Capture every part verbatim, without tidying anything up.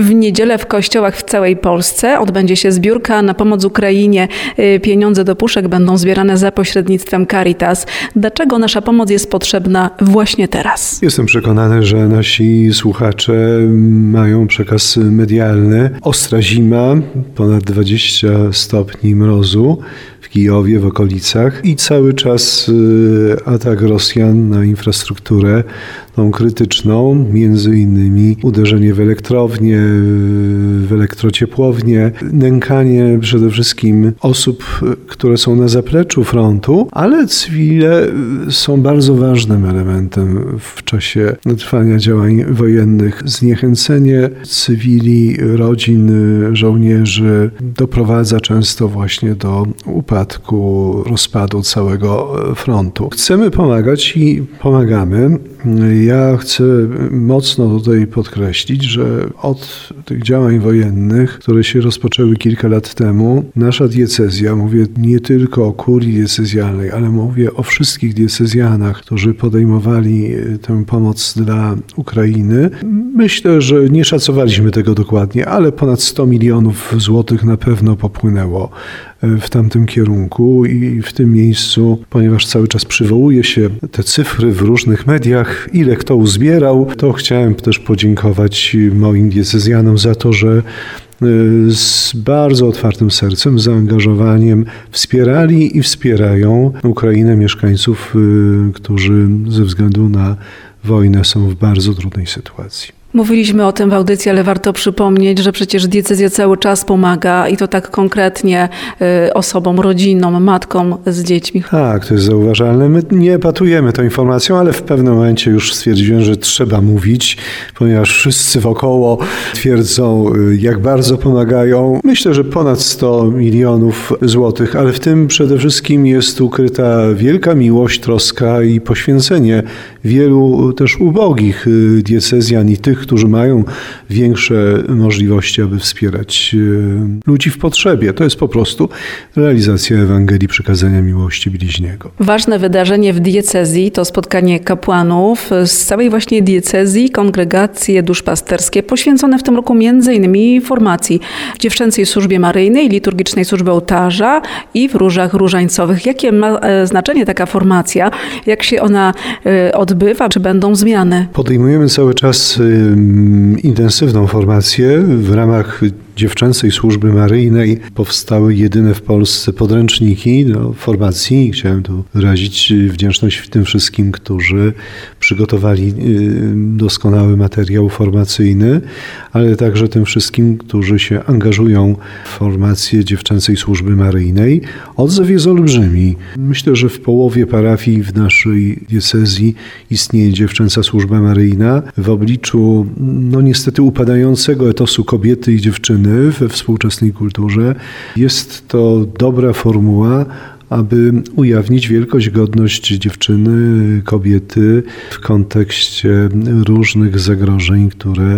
W niedzielę w kościołach w całej Polsce odbędzie się zbiórka na pomoc Ukrainie. Pieniądze do puszek będą zbierane za pośrednictwem Caritas. Dlaczego nasza pomoc jest potrzebna właśnie teraz? Jestem przekonany, że nasi słuchacze mają przekaz medialny. Ostra zima, ponad dwadzieścia stopni mrozu w Kijowie, w okolicach i cały czas atak Rosjan na infrastrukturę tą krytyczną, między innymi uderzenie w elektrownie, w elektrociepłownie, nękanie przede wszystkim osób, które są na zapleczu frontu, ale cywile są bardzo ważnym elementem w czasie trwania działań wojennych. Zniechęcenie cywili, rodzin, żołnierzy doprowadza często właśnie do upadku, rozpadu całego frontu. Chcemy pomagać i pomagamy. Ja chcę mocno tutaj podkreślić, że od tych działań wojennych, które się rozpoczęły kilka lat temu, nasza diecezja, mówię nie tylko o kurii diecezjalnej, ale mówię o wszystkich diecezjanach, którzy podejmowali tę pomoc dla Ukrainy. Myślę, że nie szacowaliśmy tego dokładnie, ale ponad sto milionów złotych na pewno popłynęło w tamtym kierunku i w tym miejscu, ponieważ cały czas przywołuje się te cyfry w różnych mediach, ile kto uzbierał, to chciałem też podziękować moim diecezjanom za to, że z bardzo otwartym sercem, zaangażowaniem wspierali i wspierają Ukrainę, mieszkańców, którzy ze względu na wojnę są w bardzo trudnej sytuacji. Mówiliśmy o tym w audycji, ale warto przypomnieć, że przecież diecezja cały czas pomaga i to tak konkretnie y, osobom, rodzinom, matkom z dziećmi. Tak, to jest zauważalne. My nie epatujemy tą informacją, ale w pewnym momencie już stwierdziłem, że trzeba mówić, ponieważ wszyscy wokoło twierdzą, jak bardzo pomagają. Myślę, że ponad sto milionów złotych, ale w tym przede wszystkim jest ukryta wielka miłość, troska i poświęcenie wielu też ubogich diecezjan i tych, którzy mają większe możliwości, aby wspierać ludzi w potrzebie. To jest po prostu realizacja Ewangelii przykazania miłości bliźniego. Ważne wydarzenie w diecezji to spotkanie kapłanów z całej właśnie diecezji, kongregacje duszpasterskie poświęcone w tym roku między innymi formacji dziewczęcej służbie maryjnej, liturgicznej służby ołtarza i w różach różańcowych. Jakie ma znaczenie taka formacja? Jak się ona odbywa? Czy będą zmiany? Podejmujemy cały czas intensywną formację w ramach dziewczęcej służby maryjnej. Powstały jedyne w Polsce podręczniki do formacji. Chciałem tu wyrazić wdzięczność tym wszystkim, którzy przygotowali doskonały materiał formacyjny, ale także tym wszystkim, którzy się angażują w formację dziewczęcej służby maryjnej. Odzew jest olbrzymi. Myślę, że w połowie parafii w naszej diecezji istnieje dziewczęca służba maryjna w obliczu no niestety upadającego etosu kobiety i dziewczyny we współczesnej kulturze. Jest to dobra formuła, aby ujawnić wielkość, godność dziewczyny, kobiety w kontekście różnych zagrożeń, które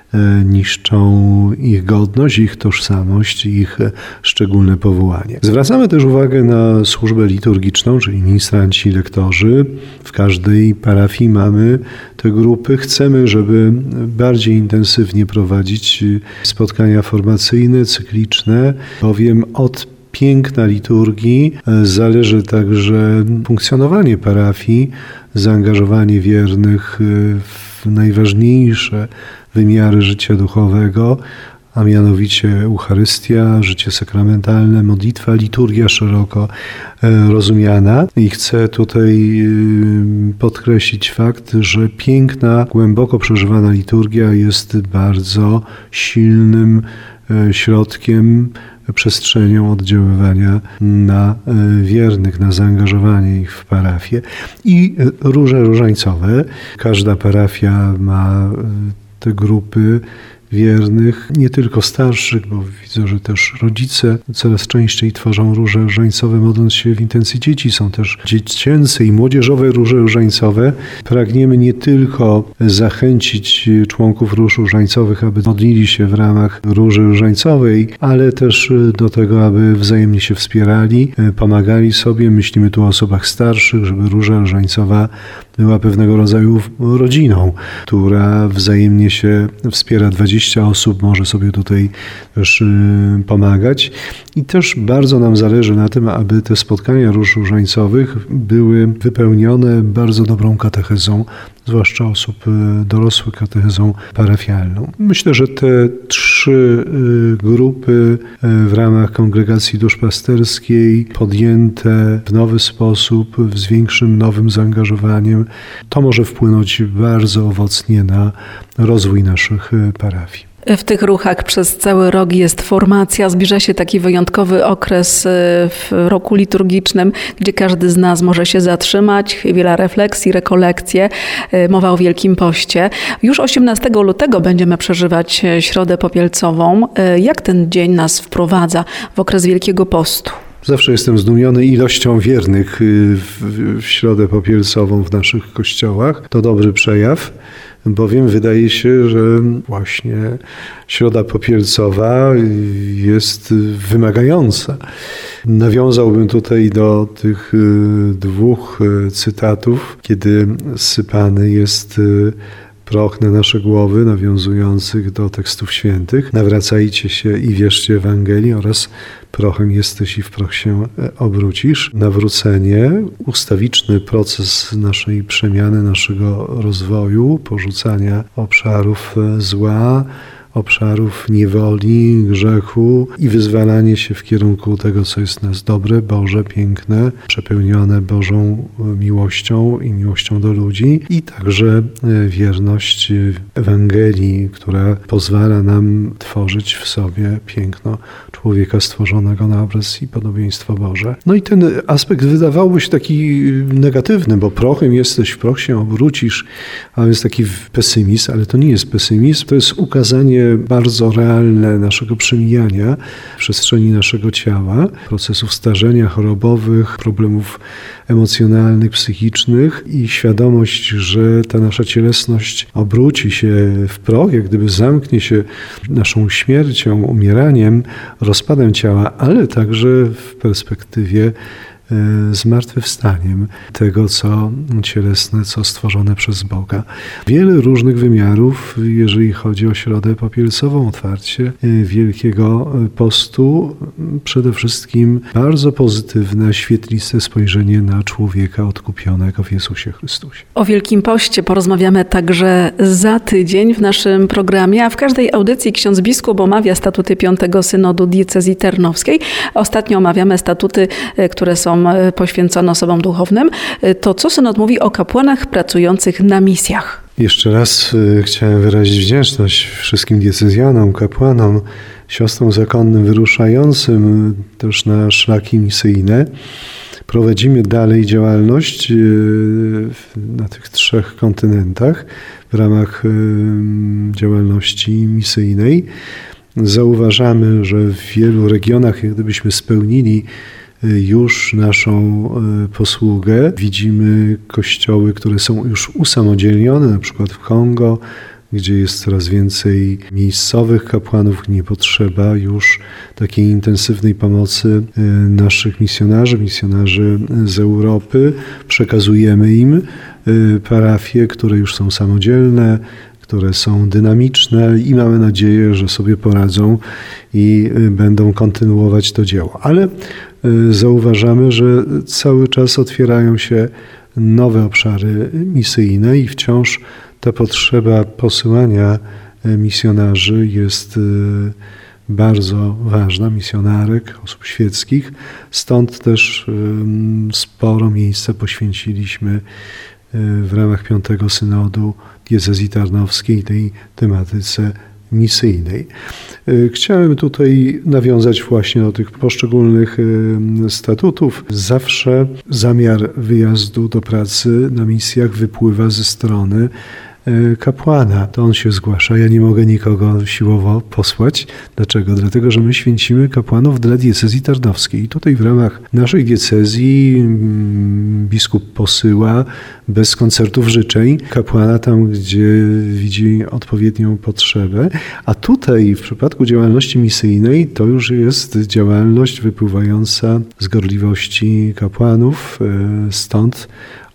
niszczą ich godność, ich tożsamość, ich szczególne powołanie. Zwracamy też uwagę na służbę liturgiczną, czyli ministranci, lektorzy. W każdej parafii mamy te grupy. Chcemy, żeby bardziej intensywnie prowadzić spotkania formacyjne, cykliczne, bowiem od piękna liturgii zależy także funkcjonowanie parafii, zaangażowanie wiernych w najważniejsze wymiary życia duchowego, a mianowicie Eucharystia, życie sakramentalne, modlitwa, liturgia szeroko rozumiana. I chcę tutaj podkreślić fakt, że piękna, głęboko przeżywana liturgia jest bardzo silnym środkiem, przestrzenią oddziaływania na wiernych, na zaangażowanie ich w parafię. I róże różańcowe. Każda parafia ma te grupy wiernych, nie tylko starszych, bo widzę, że też rodzice coraz częściej tworzą róże różańcowe, modląc się w intencji dzieci. Są też dziecięce i młodzieżowe róże różańcowe. Pragniemy nie tylko zachęcić członków róż różańcowych, aby modlili się w ramach róży różańcowej, ale też do tego, aby wzajemnie się wspierali, pomagali sobie. Myślimy tu o osobach starszych, żeby róża różańcowa była pewnego rodzaju rodziną, która wzajemnie się wspiera. dwadzieścia osób może sobie tutaj też pomagać. I też bardzo nam zależy na tym, aby te spotkania różańcowych były wypełnione bardzo dobrą katechezą, zwłaszcza osób dorosłych, katechezą parafialną. Myślę, że te trzy grupy w ramach Kongregacji Duszpasterskiej podjęte w nowy sposób, z większym nowym zaangażowaniem, to może wpłynąć bardzo owocnie na rozwój naszych parafii. W tych ruchach przez cały rok jest formacja, zbliża się taki wyjątkowy okres w roku liturgicznym, gdzie każdy z nas może się zatrzymać, chwila refleksji, rekolekcje, mowa o Wielkim Poście. Już osiemnastego lutego będziemy przeżywać Środę Popielcową. Jak ten dzień nas wprowadza w okres Wielkiego Postu? Zawsze jestem zdumiony ilością wiernych w, w Środę Popielcową w naszych kościołach. To dobry przejaw, bowiem wydaje się, że właśnie Środa Popielcowa jest wymagająca. Nawiązałbym tutaj do tych dwóch cytatów, kiedy sypany jest proch na nasze głowy, nawiązujących do tekstów świętych. Nawracajcie się i wierzcie Ewangelii oraz prochem jesteś i w proch się obrócisz. Nawrócenie, ustawiczny proces naszej przemiany, naszego rozwoju, porzucania obszarów zła, obszarów niewoli, grzechu i wyzwalanie się w kierunku tego, co jest w nas dobre, Boże, piękne, przepełnione Bożą miłością i miłością do ludzi i także wierność Ewangelii, która pozwala nam tworzyć w sobie piękno człowieka stworzonego na obraz i podobieństwo Boże. No i ten aspekt wydawałoby się taki negatywny, bo prochem jesteś, w proch się obrócisz, a jest taki pesymizm, ale to nie jest pesymizm, to jest ukazanie bardzo realne naszego przemijania w przestrzeni naszego ciała, procesów starzenia chorobowych, problemów emocjonalnych, psychicznych i świadomość, że ta nasza cielesność obróci się w proch, jak gdyby zamknie się naszą śmiercią, umieraniem, rozpadem ciała, ale także w perspektywie zmartwychwstaniem tego, co cielesne, co stworzone przez Boga. Wiele różnych wymiarów, jeżeli chodzi o Środę Popielcową, otwarcie Wielkiego Postu. Przede wszystkim bardzo pozytywne, świetliste spojrzenie na człowieka odkupionego w Jezusie Chrystusie. O Wielkim Poście porozmawiamy także za tydzień w naszym programie, a w każdej audycji ksiądz biskup omawia statuty Piątego Synodu Diecezji Tarnowskiej. Ostatnio omawiamy statuty, które są poświęcone osobom duchownym. To co synod mówi o kapłanach pracujących na misjach? Jeszcze raz chciałem wyrazić wdzięczność wszystkim diecezjanom, kapłanom, siostrom zakonnym wyruszającym też na szlaki misyjne. Prowadzimy dalej działalność na tych trzech kontynentach w ramach działalności misyjnej. Zauważamy, że w wielu regionach, jak gdybyśmy spełnili już naszą posługę. Widzimy kościoły, które są już usamodzielnione, na przykład w Kongo, gdzie jest coraz więcej miejscowych kapłanów, nie potrzeba już takiej intensywnej pomocy naszych misjonarzy, misjonarzy z Europy. Przekazujemy im parafie, które już są samodzielne, które są dynamiczne i mamy nadzieję, że sobie poradzą i będą kontynuować to dzieło. Ale zauważamy, że cały czas otwierają się nowe obszary misyjne i wciąż ta potrzeba posyłania misjonarzy jest bardzo ważna, misjonarek, osób świeckich. Stąd też sporo miejsca poświęciliśmy w ramach Piątego Synodu Diecezji Tarnowskiej tej tematyce misyjnej. Chciałem tutaj nawiązać właśnie do tych poszczególnych statutów. Zawsze zamiar wyjazdu do pracy na misjach wypływa ze strony kapłana. To on się zgłasza. Ja nie mogę nikogo siłowo posłać. Dlaczego? Dlatego, że my święcimy kapłanów dla diecezji tarnowskiej. I tutaj w ramach naszej diecezji biskup posyła bez koncertów życzeń kapłana tam, gdzie widzi odpowiednią potrzebę. A tutaj w przypadku działalności misyjnej to już jest działalność wypływająca z gorliwości kapłanów. Stąd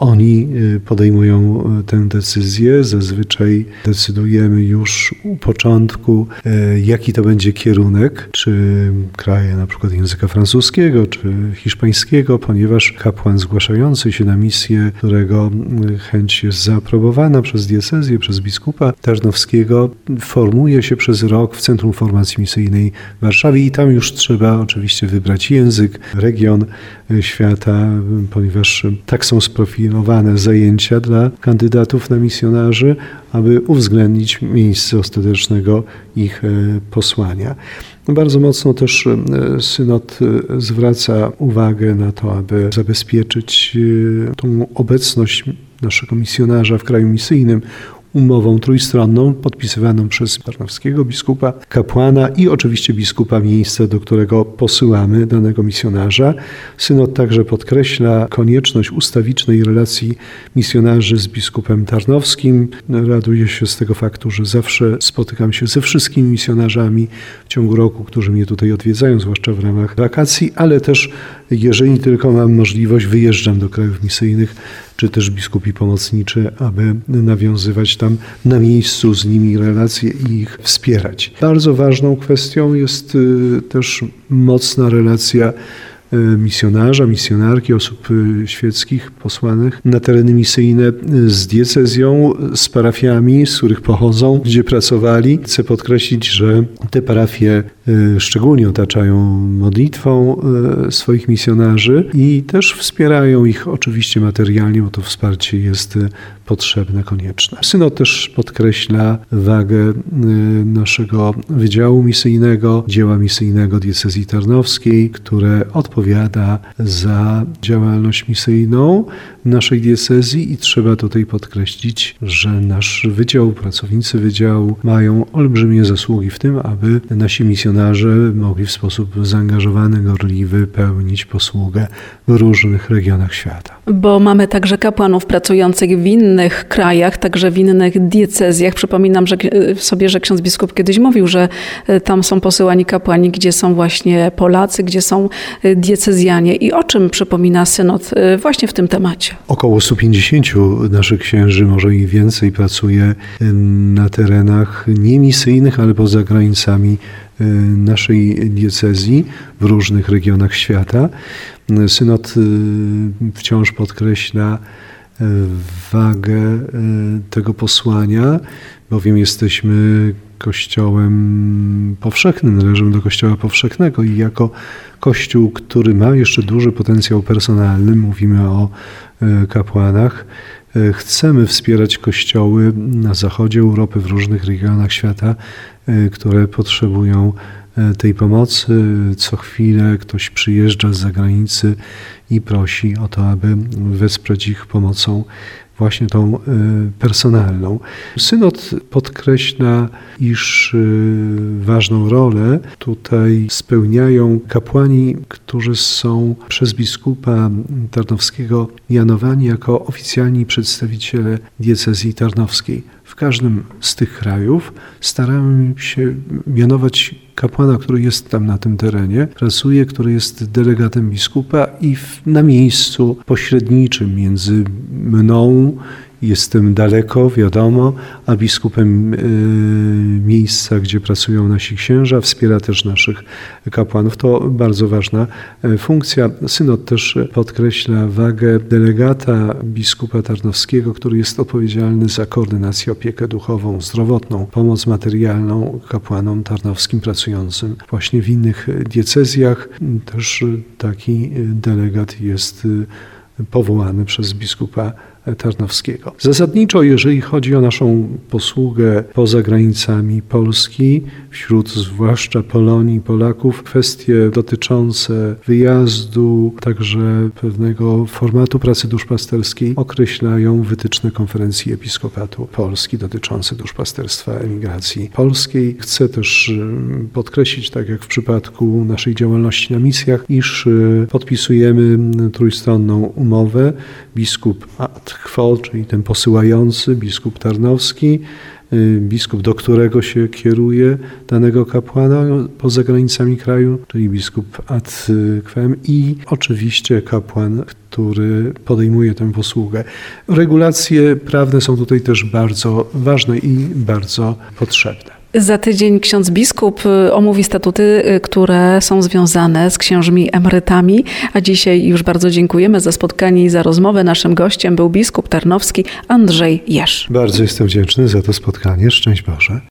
oni podejmują tę decyzję. Zazwyczaj decydujemy już u początku, jaki to będzie kierunek, czy kraje na przykład języka francuskiego, czy hiszpańskiego, ponieważ kapłan zgłaszający się na misję, którego chęć jest zaaprobowana przez diecezję, przez biskupa tarnowskiego, formuje się przez rok w Centrum Formacji Misyjnej w Warszawie i tam już trzeba oczywiście wybrać język, region świata, ponieważ tak są sprofilowane zajęcia dla kandydatów na misjonarzy, aby uwzględnić miejsce ostatecznego ich posłania. Bardzo mocno też synod zwraca uwagę na to, aby zabezpieczyć tą obecność naszego misjonarza w kraju misyjnym umową trójstronną podpisywaną przez tarnowskiego biskupa, kapłana i oczywiście biskupa miejsca, do którego posyłamy danego misjonarza. Synod także podkreśla konieczność ustawicznej relacji misjonarzy z biskupem tarnowskim. Raduję się z tego faktu, że zawsze spotykam się ze wszystkimi misjonarzami w ciągu roku, którzy mnie tutaj odwiedzają, zwłaszcza w ramach wakacji, ale też jeżeli tylko mam możliwość, wyjeżdżam do krajów misyjnych, czy też biskupi pomocniczy, aby nawiązywać tam na miejscu z nimi relacje i ich wspierać. Bardzo ważną kwestią jest też mocna relacja misjonarza, misjonarki, osób świeckich posłanych na tereny misyjne z diecezją, z parafiami, z których pochodzą, gdzie pracowali. Chcę podkreślić, że te parafie szczególnie otaczają modlitwą swoich misjonarzy i też wspierają ich oczywiście materialnie, bo to wsparcie jest potrzebne, konieczne. Synod też podkreśla wagę naszego Wydziału Misyjnego, dzieła misyjnego diecezji tarnowskiej, które odpowiada za działalność misyjną w naszej diecezji i trzeba tutaj podkreślić, że nasz wydział, pracownicy wydziału mają olbrzymie zasługi w tym, aby nasi misjonarze mogli w sposób zaangażowany, gorliwy pełnić posługę w różnych regionach świata. Bo mamy także kapłanów pracujących w innych krajach, także w innych diecezjach. Przypominam że sobie, że ksiądz biskup kiedyś mówił, że tam są posyłani kapłani, gdzie są właśnie Polacy, gdzie są diecezjanie. I o czym przypomina synod właśnie w tym temacie? Około stu pięćdziesięciu naszych księży, może i więcej, pracuje na terenach niemisyjnych, ale poza granicami naszej diecezji w różnych regionach świata. Synod wciąż podkreśla wagę tego posłania, bowiem jesteśmy Kościołem powszechnym, należymy do Kościoła powszechnego i jako Kościół, który ma jeszcze duży potencjał personalny, mówimy o kapłanach, chcemy wspierać kościoły na zachodzie Europy, w różnych regionach świata, które potrzebują tej pomocy. Co chwilę ktoś przyjeżdża z zagranicy i prosi o to, aby wesprzeć ich pomocą właśnie tą personalną. Synod podkreśla, iż ważną rolę tutaj spełniają kapłani, którzy są przez biskupa tarnowskiego mianowani jako oficjalni przedstawiciele diecezji tarnowskiej. W każdym z tych krajów staramy się mianować kapłana, który jest tam na tym terenie, pracuje, który jest delegatem biskupa i w, na miejscu pośredniczym między mną, jestem daleko, wiadomo, a biskupem y, miejsca, gdzie pracują nasi księża, wspiera też naszych kapłanów. To bardzo ważna funkcja. Synod też podkreśla wagę delegata biskupa tarnowskiego, który jest odpowiedzialny za koordynację, opiekę duchową, zdrowotną, pomoc materialną kapłanom tarnowskim pracującym właśnie w innych diecezjach. Też taki delegat jest powołany przez biskupa tarnowskiego. Zasadniczo, jeżeli chodzi o naszą posługę poza granicami Polski, wśród zwłaszcza Polonii, Polaków, kwestie dotyczące wyjazdu, także pewnego formatu pracy duszpasterskiej określają wytyczne Konferencji Episkopatu Polski dotyczące duszpasterstwa emigracji polskiej. Chcę też podkreślić, tak jak w przypadku naszej działalności na misjach, iż podpisujemy trójstronną umowę. Biskup ad quo, czyli ten posyłający, biskup tarnowski, biskup, do którego się kieruje danego kapłana poza granicami kraju, czyli biskup ad quem i oczywiście kapłan, który podejmuje tę posługę. Regulacje prawne są tutaj też bardzo ważne i bardzo potrzebne. Za tydzień ksiądz biskup omówi statuty, które są związane z księżmi emerytami, a dzisiaj już bardzo dziękujemy za spotkanie i za rozmowę. Naszym gościem był biskup tarnowski Andrzej Jerz. Bardzo jestem wdzięczny za to spotkanie. Szczęść Boże.